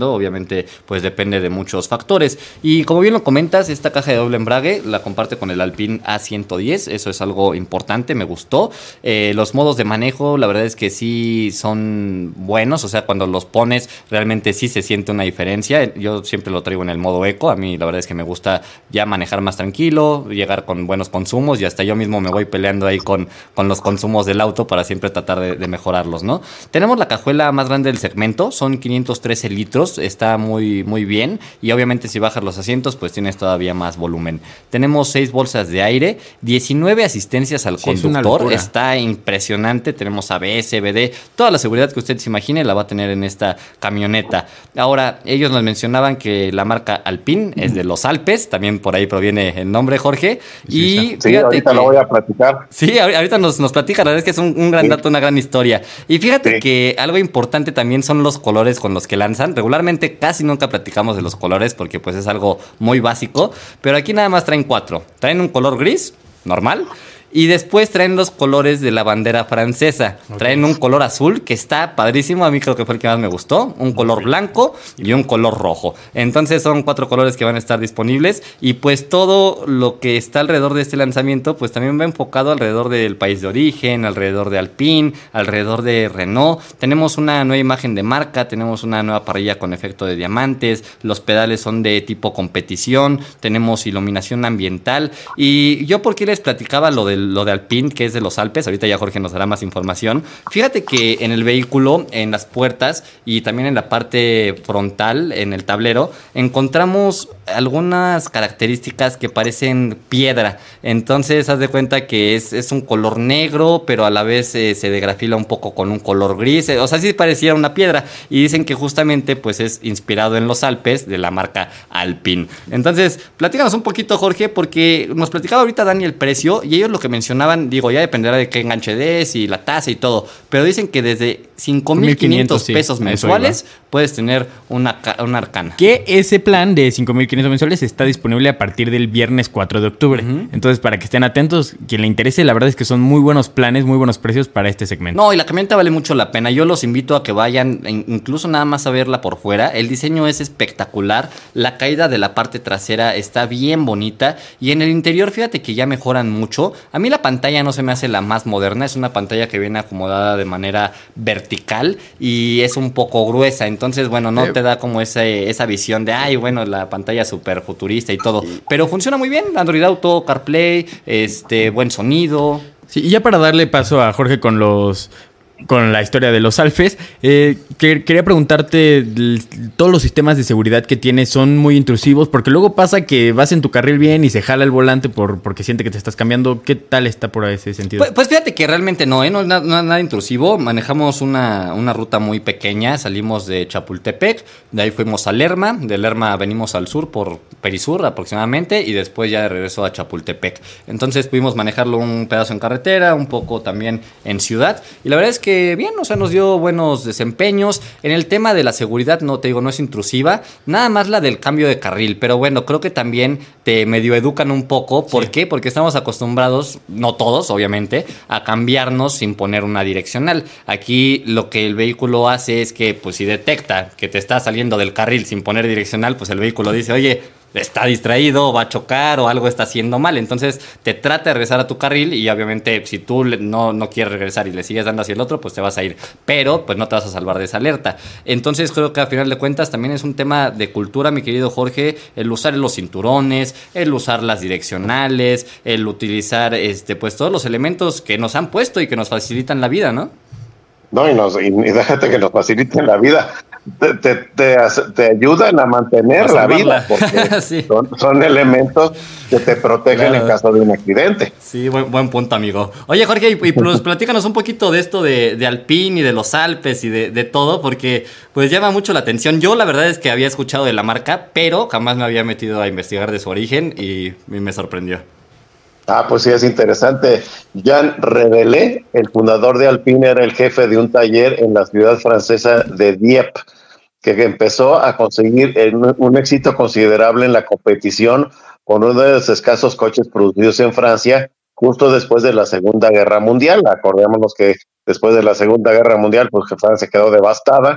eso obviamente pues depende de muchos factores. Y como bien lo comentas, esta caja de doble embrague la comparte con el Alpine A ciento diez, eso es algo importante, me gustó. Eh, los modos de manejo, la verdad es que sí son buenos, o sea, cuando los pones realmente sí se siente una diferencia. Yo siempre lo traigo en el modo eco, a mí la verdad es que me gusta ya manejar más tranquilo, llegar con buenos consumos y hasta yo mismo me voy peleando ahí con, con los consumos del auto para siempre tratar de, de mejorarlos, ¿no? Tenemos la cajuela más grande del segmento, son quinientos trece litros, está muy, muy bien y obviamente si bajas los asientos pues tienes todavía más volumen. Tenemos seis bolsas de aire, diecinueve asistencias al sí, conductor, es está impresionante, tenemos A B S, B D, toda la seguridad que usted se imagine la va a tener en esta camioneta. Ahora, ellos nos mencionaban que la marca Alpine es de los Alpes, también por ahí proviene el nombre, Jorge, y sí, ahorita que, lo voy a platicar. Sí, ahorita nos, nos platica, la verdad es que es un, un gran sí. dato, una gran historia. Y fíjate sí. que algo importante también son los colores con los que lanzan. Regularmente casi nunca platicamos de los colores porque pues es algo muy básico, pero aquí nada más traen cuatro. Traen un color gris, normal, y después traen los colores de la bandera francesa. Okay. Traen un color azul que está padrísimo. A mí creo que fue el que más me gustó. Un color blanco y un color rojo. Entonces son cuatro colores que van a estar disponibles. Y pues todo lo que está alrededor de este lanzamiento, pues también va enfocado alrededor del país de origen, alrededor de Alpine, alrededor de Renault. Tenemos una nueva imagen de marca, tenemos una nueva parrilla con efecto de diamantes. Los pedales son de tipo competición. Tenemos iluminación ambiental. Y yo, ¿por qué les platicaba lo del lo de Alpine, que es de los Alpes? Ahorita ya Jorge nos dará más información. Fíjate que en el vehículo, en las puertas y también en la parte frontal, en el tablero, encontramos algunas características que parecen piedra. Entonces, haz de cuenta que es, es un color negro, pero a la vez eh, se degrafila un poco con un color gris. O sea, sí pareciera una piedra. Y dicen que justamente pues es inspirado en los Alpes de la marca Alpine. Entonces, platícanos un poquito, Jorge, porque nos platicaba ahorita Dani el precio y ellos lo que mencionaban, digo, ya dependerá de qué enganche des y la tasa y todo, pero dicen que desde cinco mil quinientos pesos sí, mensuales puedes tener una, una Arcana. Que ese plan de cinco mil quinientos mensuales está disponible a partir del viernes cuatro de octubre. Uh-huh. Entonces, para que estén atentos, quien le interese, la verdad es que son muy buenos planes, muy buenos precios para este segmento. No, y la camioneta vale mucho la pena. Yo los invito a que vayan, incluso nada más a verla por fuera. El diseño es espectacular. La caída de la parte trasera está bien bonita. Y en el interior, fíjate que ya mejoran mucho. A mí la pantalla no se me hace la más moderna. Es una pantalla que viene acomodada de manera vertical y es un poco gruesa. Entonces, bueno, no te da como esa, esa visión de, ay, bueno, la pantalla súper futurista y todo. Pero funciona muy bien. Android Auto, CarPlay, este, buen sonido. Sí, y ya para darle paso a Jorge con los... con la historia de los Alpes, eh, que, quería preguntarte, l- todos los sistemas de seguridad que tienes son muy intrusivos, porque luego pasa que vas en tu carril bien y se jala el volante por, porque siente que te estás cambiando. ¿Qué tal está por ese sentido? Pues, pues fíjate que realmente no, ¿eh? no es nada, no, nada intrusivo. Manejamos una, una ruta muy pequeña, salimos de Chapultepec, de ahí fuimos a Lerma, de Lerma venimos al sur por Perisur aproximadamente y después ya de regreso a Chapultepec. Entonces pudimos manejarlo un pedazo en carretera, un poco también en ciudad, y la verdad es que Que bien, o sea, nos dio buenos desempeños. En el tema de la seguridad, no te digo, no es intrusiva, nada más la del cambio de carril, pero bueno, creo que también te medio educan un poco. ¿Por sí. qué? Porque estamos acostumbrados, no todos, obviamente, a cambiarnos sin poner una direccional. Aquí lo que el vehículo hace es que, pues si detecta que te está saliendo del carril sin poner direccional, pues el vehículo dice, oye, está distraído, va a chocar o algo está haciendo mal. Entonces te trata de regresar a tu carril y obviamente si tú no, no quieres regresar y le sigues dando hacia el otro, pues te vas a ir. Pero pues no te vas a salvar de esa alerta. Entonces creo que a final de cuentas también es un tema de cultura, mi querido Jorge, el usar los cinturones, el usar las direccionales, el utilizar este pues todos los elementos que nos han puesto y que nos facilitan la vida, ¿no? No, y, nos, y, y déjate que nos faciliten la vida. Te, te, te, te ayudan a mantener a la vida, porque sí. son, son elementos que te protegen claro. en caso de un accidente. Sí, buen, buen punto, amigo. Oye, Jorge, y, y pues, platícanos un poquito de esto de, de Alpine y de los Alpes y de, de todo, porque pues llama mucho la atención. Yo la verdad es que había escuchado de la marca, pero jamás me había metido a investigar de su origen y, y me sorprendió. Ah, pues sí, es interesante. Jean Revelé, el fundador de Alpine, era el jefe de un taller en la ciudad francesa de Dieppe, que empezó a conseguir un éxito considerable en la competición con uno de los escasos coches producidos en Francia justo después de la Segunda Guerra Mundial. Acordémonos que después de la Segunda Guerra Mundial, pues que Francia quedó devastada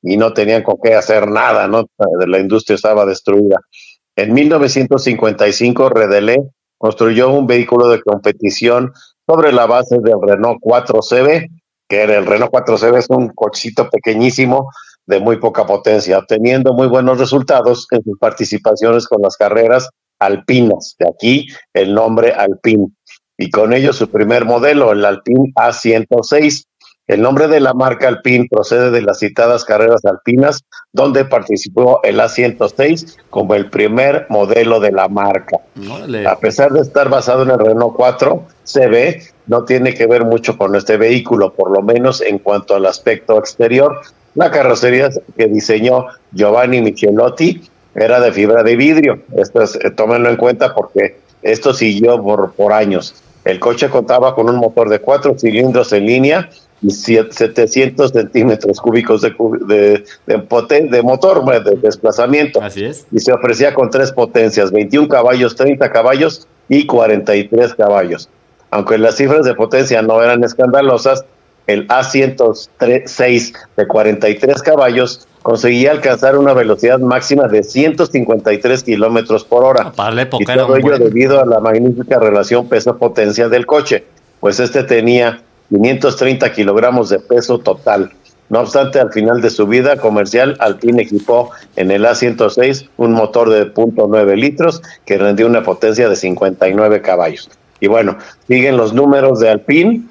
y no tenían con qué hacer nada, ¿no? La industria estaba destruida. En mil novecientos cincuenta y cinco, Redelé construyó un vehículo de competición sobre la base del Renault cuatro C B, que era el Renault cuatro C B, es un cochito pequeñísimo de muy poca potencia, obteniendo muy buenos resultados en sus participaciones con las carreras alpinas, de aquí el nombre Alpine, y con ello su primer modelo, el Alpine A ciento seis. El nombre de la marca Alpine procede de las citadas carreras alpinas, donde participó el A ciento seis como el primer modelo de la marca. Vale. A pesar de estar basado en el Renault cuatro C B, no tiene que ver mucho con este vehículo, por lo menos en cuanto al aspecto exterior. La carrocería que diseñó Giovanni Michelotti era de fibra de vidrio. Esto es, eh, tómenlo en cuenta porque esto siguió por, por años. El coche contaba con un motor de cuatro cilindros en línea y setecientos centímetros cúbicos de, de, de, poten, de motor, de desplazamiento. Así es. Y se ofrecía con tres potencias, veintiún caballos, treinta caballos y cuarenta y tres caballos. Aunque las cifras de potencia no eran escandalosas, el A ciento seis de cuarenta y tres caballos conseguía alcanzar una velocidad máxima de ciento cincuenta y tres kilómetros por hora. Para la época y todo ello bueno. debido a la magnífica relación peso-potencia del coche, pues este tenía quinientos treinta kilogramos de peso total. No obstante, al final de su vida comercial, Alpine equipó en el A ciento seis un motor de punto nueve litros que rendía una potencia de cincuenta y nueve caballos. Y bueno, siguen los números de Alpine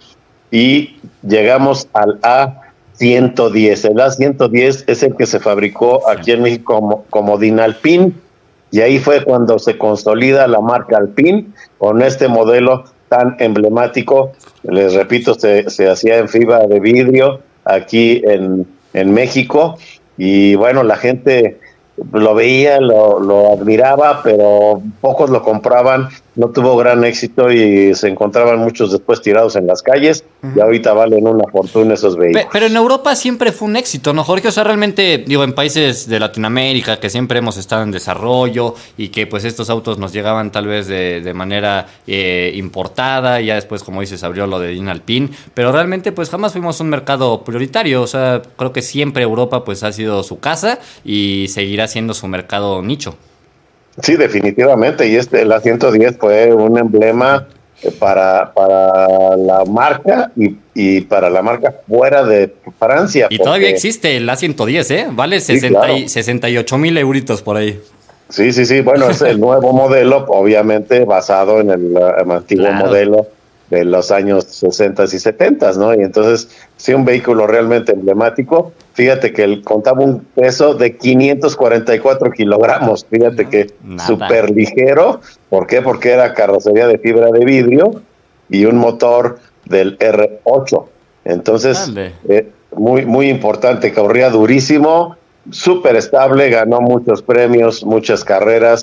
y llegamos al A ciento diez. El A ciento diez es el que se fabricó aquí en México como, como Dinalpine, y ahí fue cuando se consolida la marca Alpine con este modelo tan emblemático. Les repito, se, se hacía en fibra de vidrio aquí en, en México, y bueno, la gente lo veía, lo, lo admiraba, pero pocos lo compraban, no tuvo gran éxito y se encontraban muchos después tirados en las calles, uh-huh. y ahorita valen una fortuna esos vehículos. Pero en Europa siempre fue un éxito, ¿no, Jorge? O sea, realmente, digo, en países de Latinoamérica que siempre hemos estado en desarrollo y que pues estos autos nos llegaban tal vez de, de manera eh, importada, y ya después, como dices, abrió lo de Dinalpine, pero realmente pues jamás fuimos un mercado prioritario. O sea, creo que siempre Europa pues ha sido su casa y seguirá siendo su mercado nicho. Sí, definitivamente, y este el A ciento diez fue un emblema para, para la marca y, y para la marca fuera de Francia. Y porque todavía existe el A ciento diez, ¿eh? Vale sí, sesenta, claro. sesenta y ocho mil euritos por ahí. Sí, sí, sí, bueno, es el nuevo modelo, obviamente basado en el, el antiguo claro. modelo de los años sesenta y setenta, ¿no? Y entonces, sí, un vehículo realmente emblemático. Fíjate que él contaba un peso de quinientos cuarenta y cuatro kilogramos, fíjate no, que súper ligero. ¿Por qué? Porque era carrocería de fibra de vidrio y un motor del R ocho. Entonces, eh, muy, muy importante, corría durísimo, súper estable, ganó muchos premios, muchas carreras,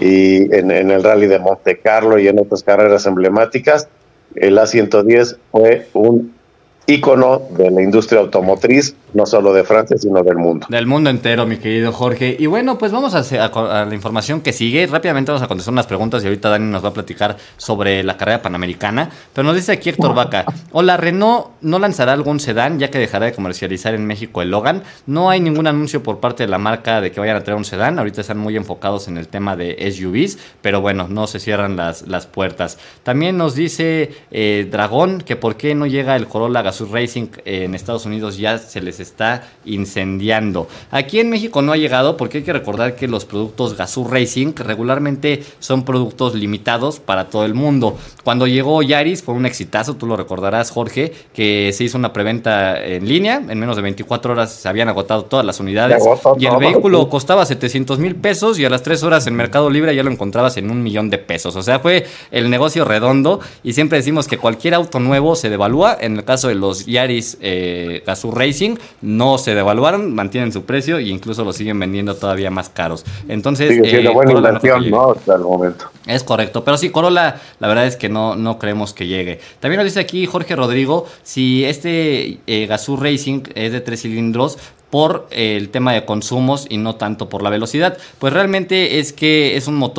y en, en el Rally de Monte Carlo y en otras carreras emblemáticas. El A ciento diez fue un ícono de la industria automotriz, no solo de Francia, sino del mundo. Del mundo entero, mi querido Jorge. Y bueno, pues vamos a, hacer, a, a la información que sigue. Rápidamente vamos a contestar unas preguntas y ahorita Dani nos va a platicar sobre la carrera panamericana. Pero nos dice aquí Héctor Vaca: hola, Renault no lanzará algún sedán ya que dejará de comercializar en México el Logan. No hay ningún anuncio por parte de la marca de que vayan a traer un sedán. Ahorita están muy enfocados en el tema de S U Vs, pero bueno, no se cierran las, las puertas. También nos dice eh, Dragón que por qué no llega el Corolla Gazoo Racing en Estados Unidos, ya se les está incendiando. Aquí en México no ha llegado porque hay que recordar que los productos Gazoo Racing regularmente son productos limitados para todo el mundo. Cuando llegó Yaris fue un exitazo, tú lo recordarás, Jorge, que se hizo una preventa en línea, en menos de veinticuatro horas se habían agotado todas las unidades y el vehículo costaba setecientos mil pesos y a las tres horas en Mercado Libre ya lo encontrabas en un millón de pesos. O sea, fue el negocio redondo, y siempre decimos que cualquier auto nuevo se devalúa. En el caso de los Yaris eh, Gazoo Racing no se devaluaron, mantienen su precio e incluso lo siguen vendiendo todavía más caros. Entonces, sigue siendo eh, buena inversión, ¿no? Hasta el momento. Es correcto, pero sí, Corolla, la verdad es que no, no creemos que llegue. También nos dice aquí Jorge Rodrigo si este eh, Gazoo Racing es de tres cilindros por eh, el tema de consumos y no tanto por la velocidad. Pues realmente es que es un motor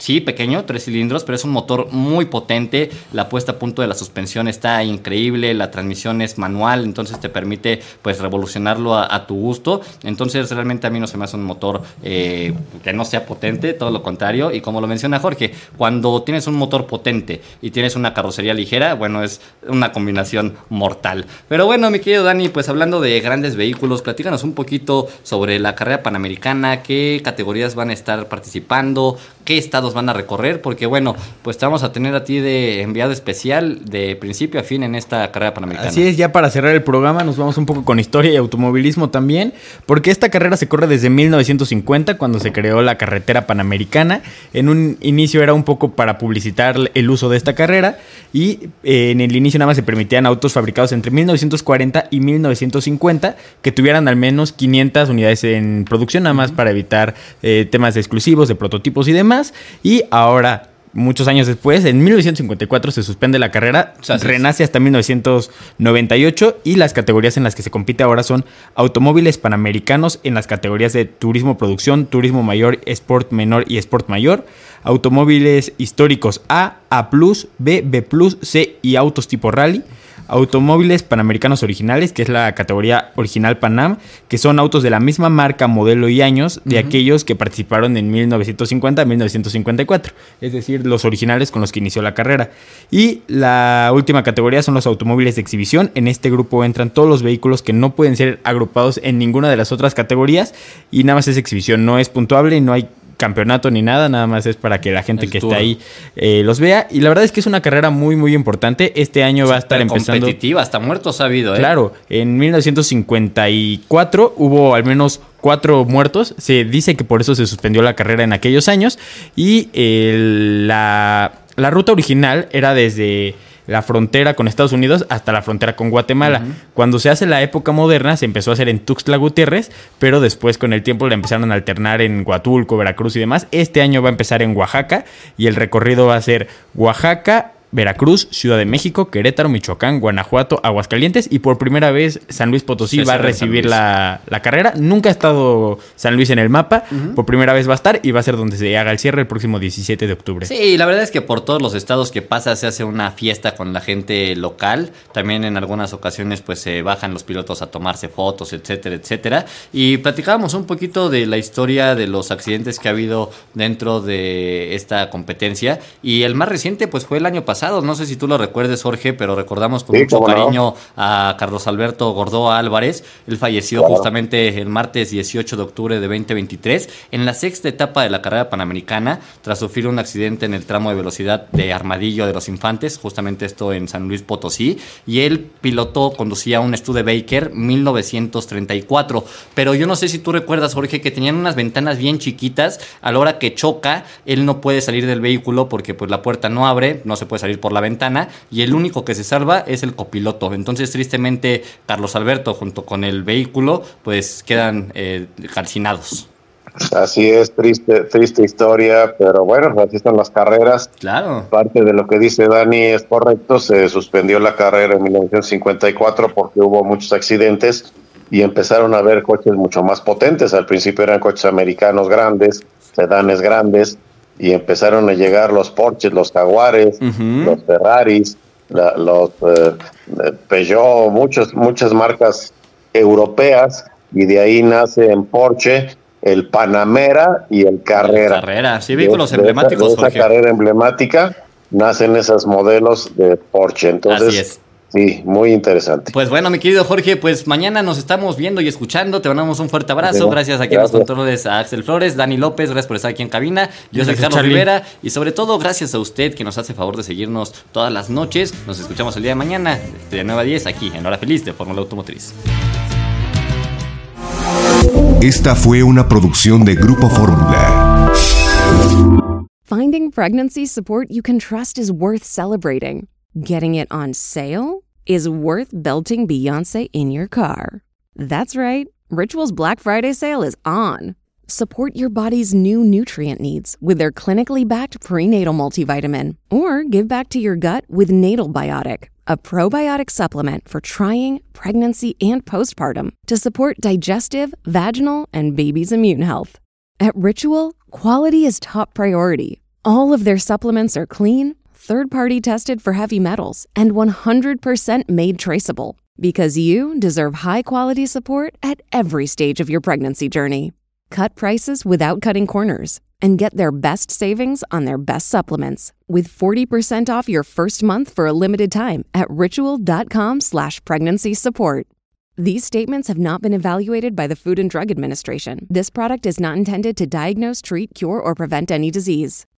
sí, pequeño, tres cilindros, pero es un motor muy potente. La puesta a punto de la suspensión está increíble, la transmisión es manual, entonces te permite pues revolucionarlo a, a tu gusto. Entonces realmente a mí no se me hace un motor eh, que no sea potente, todo lo contrario. Y como lo menciona Jorge, cuando tienes un motor potente y tienes una carrocería ligera, bueno, es una combinación mortal. Pero bueno, mi querido Dani, pues hablando de grandes vehículos, platícanos un poquito sobre la carrera panamericana, qué categorías van a estar participando, qué estados van a recorrer, porque bueno, pues te vamos a tener a ti de enviado especial de principio a fin en esta carrera panamericana. Así es, ya para cerrar el programa nos vamos un poco con historia y automovilismo también, porque esta carrera se corre desde mil novecientos cincuenta, cuando se creó la carretera panamericana. En un inicio era un poco para publicitar el uso de esta carrera y eh, en el inicio nada más se permitían autos fabricados entre mil novecientos cuarenta y mil novecientos cincuenta que tuvieran al menos quinientas unidades en producción, nada más uh-huh. para evitar eh, temas de exclusivos, de prototipos y demás. Y ahora, muchos años después, en mil novecientos cincuenta y cuatro se suspende la carrera, o sea, renace hasta mil novecientos noventa y ocho y las categorías en las que se compite ahora son automóviles panamericanos en las categorías de turismo producción, turismo mayor, sport menor y sport mayor, automóviles históricos A, A+, B, B+, C y autos tipo rally, automóviles panamericanos originales, que es la categoría original Panam, que son autos de la misma marca, modelo y años de uh-huh. aquellos que participaron en mil novecientos cincuenta a mil novecientos cincuenta y cuatro, es decir, los originales con los que inició la carrera. Y la última categoría son los automóviles de exhibición. En este grupo entran todos los vehículos que no pueden ser agrupados en ninguna de las otras categorías y nada más es exhibición, no es puntuable, no hay campeonato ni nada, nada más es para que la gente el que tour. Está ahí eh, los vea. Y la verdad es que es una carrera muy, muy importante. Este año va a estar empezando. Competitiva, hasta muertos ha habido, ¿eh? Claro, en mil novecientos cincuenta y cuatro hubo al menos cuatro muertos. Se dice que por eso se suspendió la carrera en aquellos años. Y eh, la, la ruta original era desde la frontera con Estados Unidos hasta la frontera con Guatemala. Uh-huh. Cuando se hace la época moderna, se empezó a hacer en Tuxtla Gutiérrez, pero después con el tiempo la empezaron a alternar en Huatulco, Veracruz y demás. Este año va a empezar en Oaxaca y el recorrido va a ser Oaxaca, Veracruz, Ciudad de México, Querétaro, Michoacán, Guanajuato, Aguascalientes y por primera vez San Luis Potosí sí, va a recibir la, la carrera. Nunca ha estado San Luis en el mapa, uh-huh. por primera vez va a estar y va a ser donde se haga el cierre el próximo diecisiete de octubre. Sí, la verdad es que por todos los estados que pasa se hace una fiesta con la gente local. También en algunas ocasiones pues se bajan los pilotos a tomarse fotos, etcétera, etcétera. Y platicábamos un poquito de la historia de los accidentes que ha habido dentro de esta competencia y el más reciente pues fue el año pasado. No sé si tú lo recuerdes, Jorge, pero recordamos con sí, mucho cariño no. a Carlos Alberto Gordoa Álvarez. Él falleció claro. justamente el martes dieciocho de octubre de veinte veintitrés en la sexta etapa de la carrera panamericana tras sufrir un accidente en el tramo de velocidad de Armadillo de los Infantes, justamente esto en San Luis Potosí, y el piloto conducía un Studebaker mil novecientos treinta y cuatro, pero yo no sé si tú recuerdas, Jorge, que tenían unas ventanas bien chiquitas. A la hora que choca, él no puede salir del vehículo porque pues la puerta no abre, no se puede salir por la ventana y el único que se salva es el copiloto. Entonces tristemente Carlos Alberto junto con el vehículo pues quedan eh, calcinados. Así es, triste triste historia, pero bueno, así están las carreras. Claro. Parte de lo que dice Dani es correcto, se suspendió la carrera en mil novecientos cincuenta y cuatro porque hubo muchos accidentes y empezaron a haber coches mucho más potentes. Al principio eran coches americanos grandes, sedanes grandes, y empezaron a llegar los Porsches, los Jaguares, uh-huh. los Ferraris, la, los eh, Peugeot, muchos, muchas marcas europeas, y de ahí nace en Porsche el Panamera y el Carrera. El Carrera, sí, vehículos de, emblemáticos. De esa, de esa carrera emblemática nacen esos modelos de Porsche. Entonces, así es. Sí, muy interesante. Pues bueno, mi querido Jorge, pues mañana nos estamos viendo y escuchando. Te mandamos un fuerte abrazo. Sí, gracias aquí en los controles a Axel Flores, Dani López, gracias por estar aquí en cabina. Yo soy Carlos Charlie. Rivera y sobre todo gracias a usted que nos hace favor de seguirnos todas las noches. Nos escuchamos el día de mañana de nueve a diez aquí en Hora Feliz de Fórmula Automotriz. Esta fue una producción de Grupo Fórmula. Finding pregnancy support you can trust is worth celebrating. Getting it on sale is worth belting Beyoncé in your car. That's right. Ritual's Black Friday sale is on. Support your body's new nutrient needs with their clinically backed prenatal multivitamin. Or give back to your gut with Natal Biotic, a probiotic supplement for trying, pregnancy, and postpartum to support digestive, vaginal, and baby's immune health. At Ritual, quality is top priority. All of their supplements are clean, third-party tested for heavy metals, and one hundred percent made traceable. Because you deserve high-quality support at every stage of your pregnancy journey. Cut prices without cutting corners. And get their best savings on their best supplements with forty percent off your first month for a limited time at ritual.com slash pregnancy support. These statements have not been evaluated by the Food and Drug Administration. This product is not intended to diagnose, treat, cure, or prevent any disease.